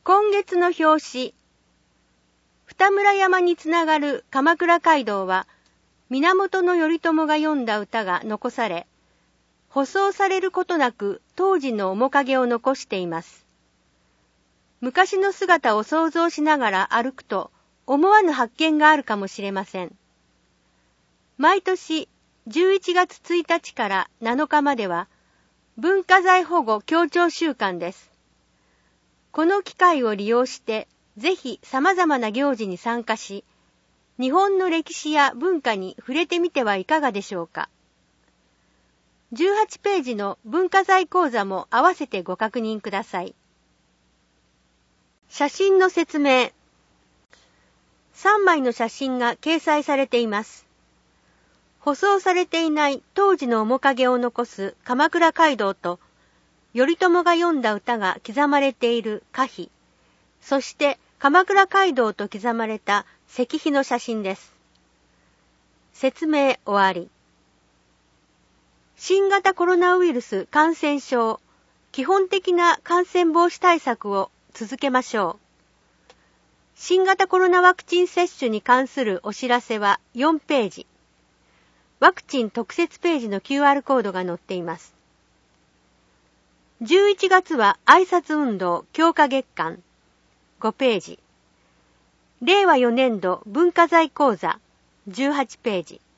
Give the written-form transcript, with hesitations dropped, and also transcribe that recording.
今月の表紙。二村山につながる鎌倉街道は、源頼朝が詠んだ歌が残され、舗装されることなく当時の面影を残しています。昔の姿を想像しながら歩くと、思わぬ発見があるかもしれません。毎年11月1日から7日までは、文化財保護協調週間です。この機会を利用して、ぜひ様々な行事に参加し、日本の歴史や文化に触れてみてはいかがでしょうか。18ページの文化財講座も合わせてご確認ください。写真の説明。3枚の写真が掲載されています。舗装されていない当時の面影を残す鎌倉街道と、頼朝が詠んだ歌が刻まれている歌碑、そして鎌倉街道と刻まれた石碑の写真です。説明終わり。新型コロナウイルス感染症、基本的な感染防止対策を続けましょう。新型コロナワクチン接種に関するお知らせは4ページ。ワクチン特設ページの QR コードが載っています。11月は挨拶運動強化月間5ページ。令和4年度文化財講座18ページ。